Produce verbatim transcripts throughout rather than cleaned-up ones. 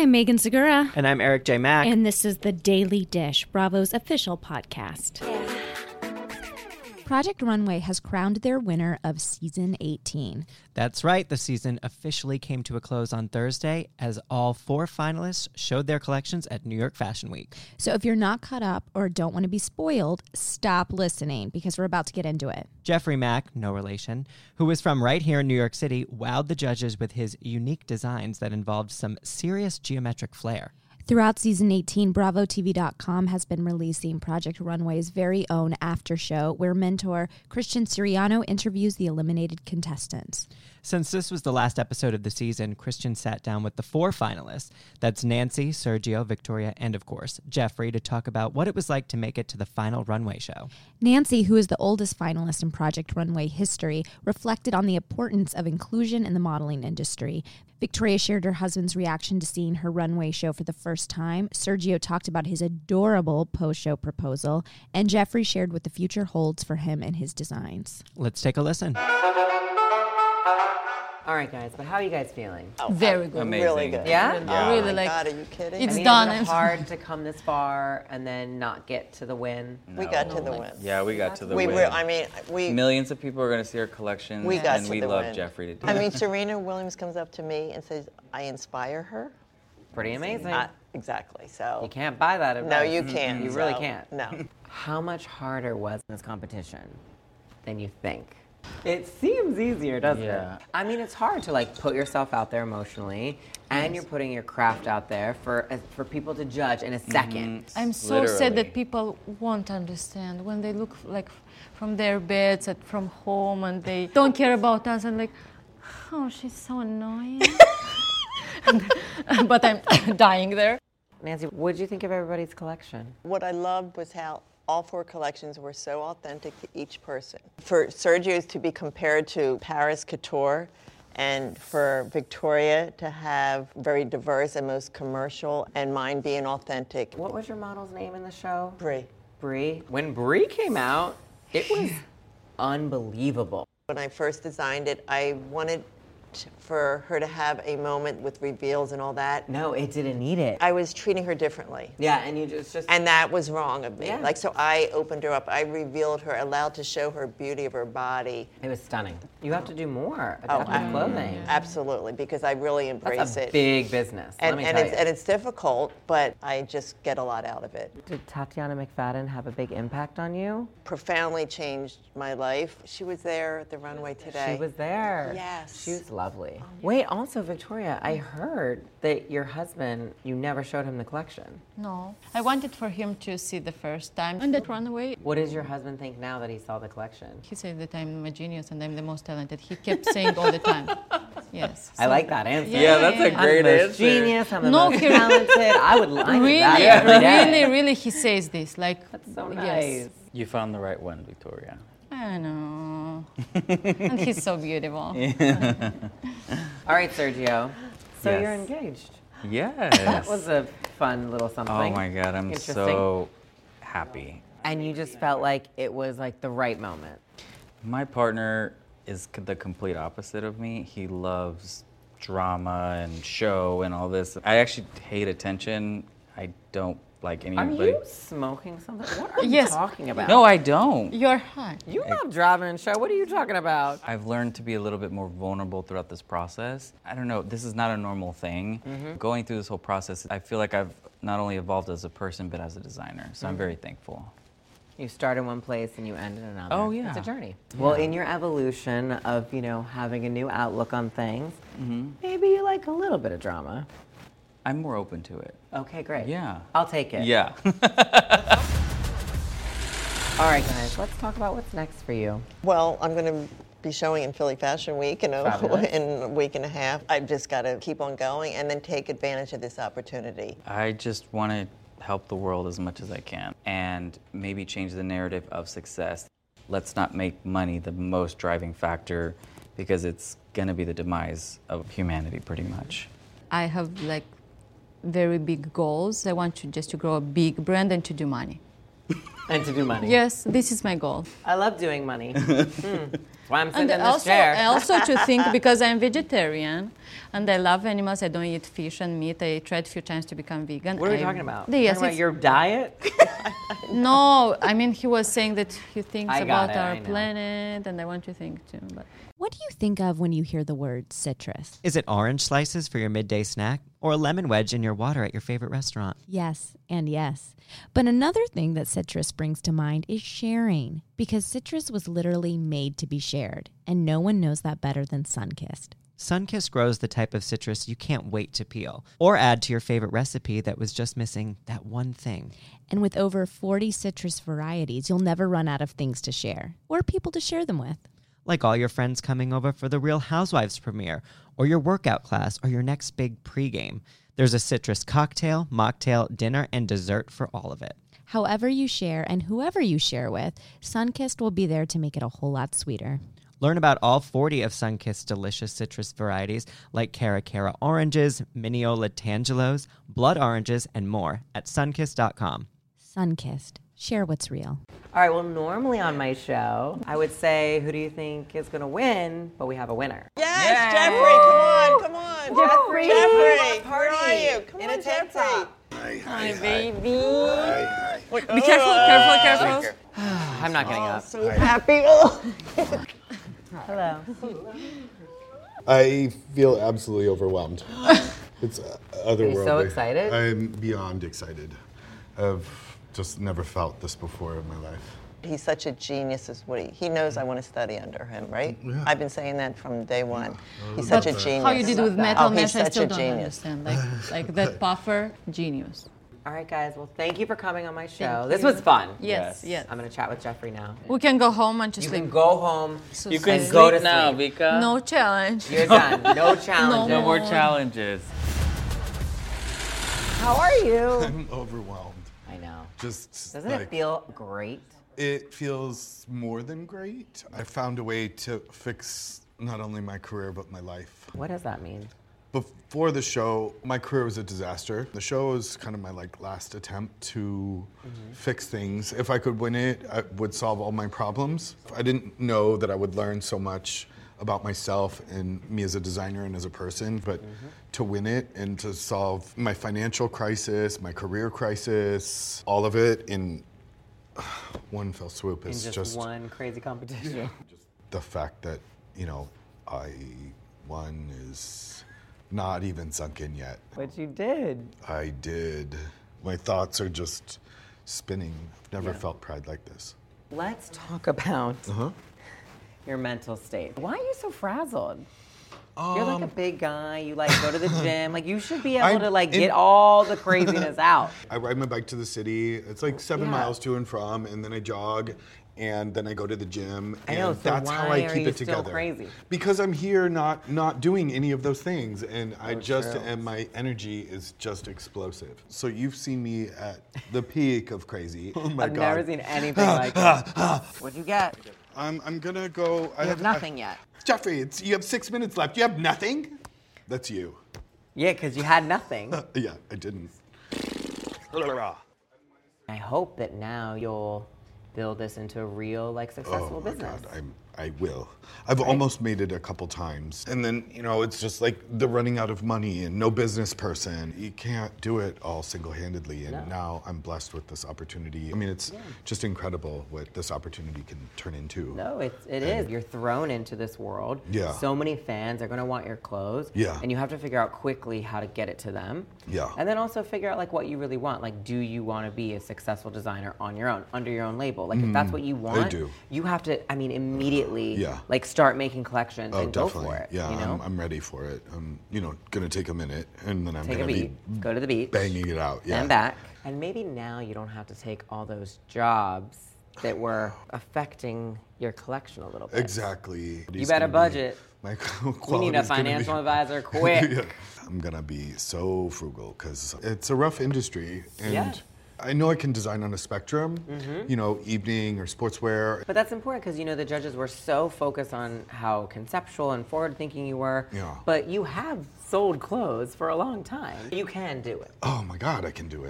I'm Megan Segura. And I'm Eric J. Mack. And this is The Daily Dish, Bravo's official podcast. Project Runway has crowned their winner of Season eighteen. That's right. The season officially came to a close on Thursday as all four finalists showed their collections at New York Fashion Week. So if you're not caught up or don't want to be spoiled, stop listening because we're about to get into it. Jeffrey Mack, no relation, who was from right here in New York City, wowed the judges with his unique designs that involved some serious geometric flair. Throughout Season eighteen, Bravo T V dot com has been releasing Project Runway's very own after show where mentor Christian Siriano interviews the eliminated contestants. Since this was the last episode of the season, Christian sat down with the four finalists, that's Nancy, Sergio, Victoria, and of course, Jeffrey, to talk about what it was like to make it to the final runway show. Nancy, who is the oldest finalist in Project Runway history, reflected on the importance of inclusion in the modeling industry. Victoria shared her husband's reaction to seeing her runway show for the first time. Sergio talked about his adorable post-show proposal, and Jeffrey shared what the future holds for him and his designs. Let's take a listen. All right, guys, but how are you guys feeling? Oh, Very good. Amazing. Really good. Yeah? Really, Yeah. really Oh my like. God, are you kidding? It's I mean, done. Is it hard to come this far and then not get to the win? We got to the win. Yeah, we got to the We win. were, I mean, we Millions of people are going to see our collections, we got and to we the love win. Jeffrey to do I it. mean, Serena Williams comes up to me and says, I inspire her. Pretty amazing. Uh, exactly. So You can't buy that advice. no, you can't. You really so, can't. No. How much harder was this competition than you think? It seems easier, doesn't Yeah. it? I mean, it's hard to like put yourself out there emotionally, and you're putting your craft out there for uh, for people to judge in a second. I'm so sad Literally. that people won't understand when they look like from their beds at from home and they don't care about us and like, oh, she's so annoying. But I'm dying there. Nancy, what did you think of everybody's collection? What I loved was how all four collections were so authentic to each person. For Sergio's to be compared to Paris Couture, and for Victoria to have very diverse and most commercial, and mine being authentic. What was your model's name in the show? Brie. Brie. When Brie came out, it was unbelievable. When I first designed it, I wanted t- for her to have a moment with reveals and all that. No, it didn't need it. I was treating her differently. Yeah, and you just just And that was wrong of me. Yeah. Like, so I opened her up. I revealed her, allowed to show her beauty of her body. it was stunning. You have to do more Oh, adaptive I- clothing. Absolutely, because I really embrace That's a it. big business. and let me and tell it's, you. and it's difficult, but I just get a lot out of it. Did Tatiana McFadden have a big impact on you? Profoundly changed my life. She was there at the runway today. She was there. Yes. She was lovely. Wait, also, Victoria, I heard that your husband, you never showed him the collection. No, I wanted for him to see the first time on that runway. What does your husband think now that he saw the collection? He said that I'm a genius and I'm the most talented. He kept saying all the time. Yes. I like that answer. Yeah, that's a yeah. I'm great the most answer. genius, I'm the No, most he- talented. I would I need Really, that every day. really, really, he says this. Like, That's so yes. nice. You found the right one, Victoria. I know. And he's so beautiful. All right, Sergio. So Yes. you're engaged. Yes. That was a fun little something. Oh my God, I'm Interesting. so happy. And you just felt like it was like the right moment. My partner is c- the complete opposite of me. He loves drama and show and all this. I actually hate attention. I don't like Are anybody. you smoking something? What are you Yes. talking about? No, I don't. You're hot. You love driving and show. What are you talking about? I've learned to be a little bit more vulnerable throughout this process. I don't know, this is not a normal thing. Going through this whole process, I feel like I've not only evolved as a person, but as a designer. So I'm very thankful. You start in one place and you end in another. Oh, yeah. It's a journey. Well, in your evolution of, you know, having a new outlook on things, maybe you like a little bit of drama. I'm more open to it. Okay, great. Yeah. I'll take it. Yeah. All right, guys, let's talk about what's next for you. Well, I'm going to be showing in Philly Fashion Week in a, Fabulous. in a week and a half. I've just got to keep on going and then take advantage of this opportunity. I just want to help the world as much as I can and maybe change the narrative of success. Let's not make money the most driving factor because it's going to be the demise of humanity pretty much. I have like very big goals. I want to just to grow a big brand and to do money. And to do money. Yes, this is my goal. I love doing money. Hmm. why I'm sitting And in this also, chair. also to think, because I'm vegetarian and I love animals, I don't eat fish and meat. I tried a few times to become vegan. What are we I- talking about? Yes, talking about it's- your diet? No, I mean, he was saying that he thinks I got about it, our I know. planet, and I want to think too. But What do you think of when you hear the word citrus? Is it orange slices for your midday snack or a lemon wedge in your water at your favorite restaurant? Yes, and yes. But another thing that citrus brings to mind is sharing, because citrus was literally made to be shared, and no one knows that better than Sunkist. Sunkist grows the type of citrus you can't wait to peel or add to your favorite recipe that was just missing that one thing. And with over forty citrus varieties, you'll never run out of things to share or people to share them with. Like all your friends coming over for the Real Housewives premiere, or your workout class, or your next big pregame. There's a citrus cocktail, mocktail, dinner, and dessert for all of it. However you share and whoever you share with, Sunkist will be there to make it a whole lot sweeter. Learn about all forty of Sunkist's delicious citrus varieties like Cara Cara oranges, Mineola Tangelos, blood oranges, and more at sunkist dot com. Sunkist. Share what's real. All right, well, normally on my show, I would say, who do you think is going to win? But we have a winner. Yes, Jeffrey, come on, come on. Jeffrey, Jeffrey, where party are you? Come in on, a tank Jeffrey. top. hi, baby. Be careful, careful, careful. I'm not getting up. So happy. Oh. Hello. I feel absolutely overwhelmed. It's uh, otherworldly. so excited? I'm beyond excited. I've just never felt this before in my life. He's such a genius, is what he, he knows I want to study under him, right? Yeah. I've been saying that from day one. He's such a genius. How you did with metal Oh, he's mesh, I such still a don't genius. understand. Like, like that puffer, genius. All right, guys. Well, thank you for coming on my show. Thank This you. was fun. Yes, yes. I'm going to chat with Jeffrey now. We can go home and just You like can go home. so You can And sleep. go to sleep now, sleep. Vika. No challenge. You're done. No challenges. No more more. challenges. How are you? I'm overwhelmed. I know. Just Doesn't like, it feel great? It feels more than great. I found a way to fix not only my career but my life. What does that mean? Before the show, my career was a disaster. The show was kind of my like last attempt to fix things. If I could win it, I would solve all my problems. I didn't know that I would learn so much about myself and me as a designer and as a person, but to win it and to solve my financial crisis, my career crisis, all of it in one fell swoop In is just, just one crazy competition. the fact that, you know, I won is not even sunk in yet. But you did. I did. My thoughts are just spinning. I've never Yeah. felt pride like this. Let's talk about Uh-huh. your mental state. Why are you so frazzled? You're like a Um, big guy. You like go to the gym. Like you should be able I'm to like in- get all the craziness out. I ride my bike to the city. It's like seven Yeah. miles to and from, and then I jog, and then I go to the gym. I And know, so that's how why I are keep you it still together. crazy? Because I'm here not not doing any of those things, and I Oh, just true. and my energy is just explosive. So you've seen me at the peak of crazy. Oh my I've god. never seen anything like it. What'd you get? I'm I'm gonna go. I You have nothing yet. Jeffrey, it's you have six minutes left. You have nothing. That's you. Yeah, because you had nothing. Yeah, I didn't. I hope that now you'll build this into a real, like, successful Oh my business. God, I'm, I will. I've almost made it a couple times. And then, you know, it's just like the running out of money and no business person. You can't do it all single-handedly. And No. now I'm blessed with this opportunity. I mean, it's just incredible what this opportunity can turn into. No, it's, it is. You're thrown into this world. Yeah. So many fans are going to want your clothes. Yeah. And you have to figure out quickly how to get it to them. Yeah. And then also figure out like what you really want. Like, do you want to be a successful designer on your own, under your own label? Like, if that's what you want, do. you have to, I mean, immediately, Yeah. like, start making collections Oh, and definitely. go for it. Yeah, you know? I'm, I'm ready for it. I'm, you know, gonna take a minute, and then I'm Take a gonna beat, be go to the beach, banging it out. Yeah. and back. And maybe now you don't have to take all those jobs that were affecting your collection a little bit. Exactly. You better budget. My We need a quality's gonna be- financial adviser quick. Yeah. I'm gonna be so frugal because it's a rough industry, and Yeah. I know I can design on a spectrum. Mm-hmm. You know, evening or sportswear. But that's important because, you know, the judges were so focused on how conceptual and forward-thinking you were. Yeah. But you have sold clothes for a long time. You can do it. Oh my God, I can do it.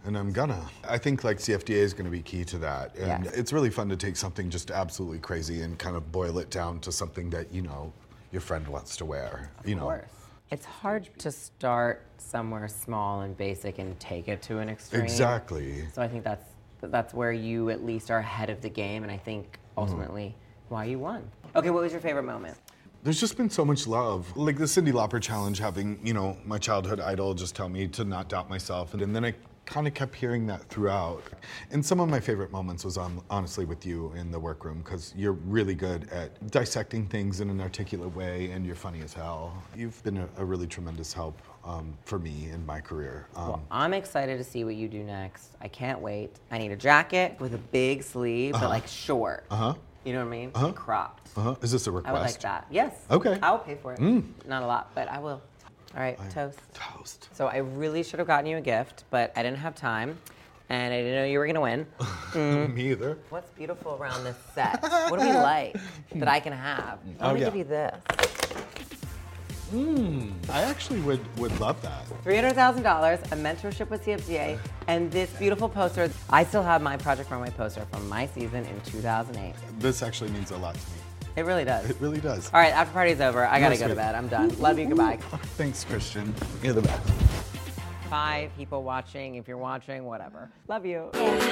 and I'm gonna. I think like C F D A is gonna be key to that. And Yes. it's really fun to take something just absolutely crazy and kind of boil it down to something that, you know, your friend wants to wear. You Of know. course. It's hard to start somewhere small and basic and take it to an extreme. Exactly. So I think that's that's where you at least are ahead of the game, and I think ultimately Mm-hmm. why you won. Okay, what was your favorite moment? There's just been so much love. Like the Cyndi Lauper challenge, having, you know, my childhood idol just tell me to not doubt myself. And then I kind of kept hearing that throughout. And some of my favorite moments was on, honestly with you in the workroom, because you're really good at dissecting things in an articulate way, and you're funny as hell. You've been a, a really tremendous help um, for me in my career. Um, Well, I'm excited to see what you do next. I can't wait. I need a jacket with a big sleeve, but like short. Uh-huh. You know what I mean? Uh-huh. Cropped. uh-huh. Is this a request? I would like that. Yes. Okay. I will pay for it. Mm. Not a lot, but I will. All right, toast. Toast. So I really should have gotten you a gift, but I didn't have time, and I didn't know you were gonna win. Me either. What's beautiful around this set? What do we like that I can have? I'm Oh, gonna yeah. give you this. Mm, I actually would, would love that. three hundred thousand dollars, a mentorship with C F D A, and this beautiful poster. I still have my Project Runway poster from my season in two thousand eight. This actually means a lot to me. It really does. It really does. All right, after party's over. I gotta You're go to sweet. bed. I'm done. Love you. Goodbye. Thanks, Christian. You're the best. Five people watching. If you're watching, whatever. Love you.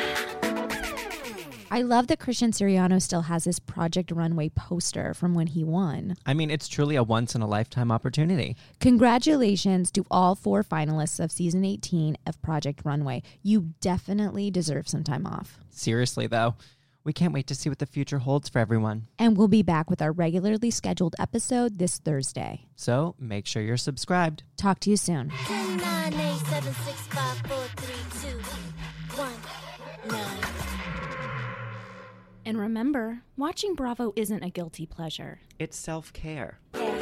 I love that Christian Siriano still has his Project Runway poster from when he won. I mean, it's truly a once-in-a-lifetime opportunity. Congratulations to all four finalists of season eighteen of Project Runway. You definitely deserve some time off. Seriously, though, we can't wait to see what the future holds for everyone. And we'll be back with our regularly scheduled episode this Thursday. So make sure you're subscribed. Talk to you soon. nine eight seven six five four three two one nine. And remember, watching Bravo isn't a guilty pleasure. It's self-care.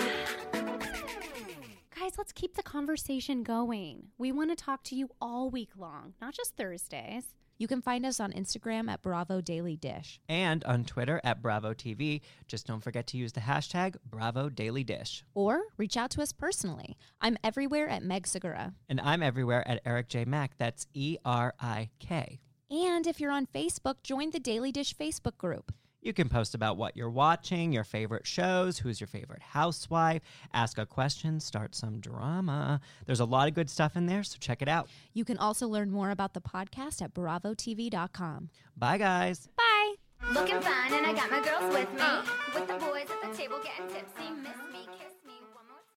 Guys, let's keep the conversation going. We want to talk to you all week long, not just Thursdays. You can find us on Instagram at Bravo Daily Dish. And on Twitter at Bravo T V. Just don't forget to use the hashtag Bravo Daily Dish. Or reach out to us personally. I'm everywhere at Meg Segura. And I'm everywhere at Eric J. Mack. That's E R I K. And if you're on Facebook, join the Daily Dish Facebook group. You can post about what you're watching, your favorite shows, who's your favorite housewife, ask a question, start some drama. There's a lot of good stuff in there, so check it out. You can also learn more about the podcast at bravo T V dot com. Bye, guys. Bye. Looking fine, and I got my girls with me. With the boys at the table getting tipsy, miss me, kiss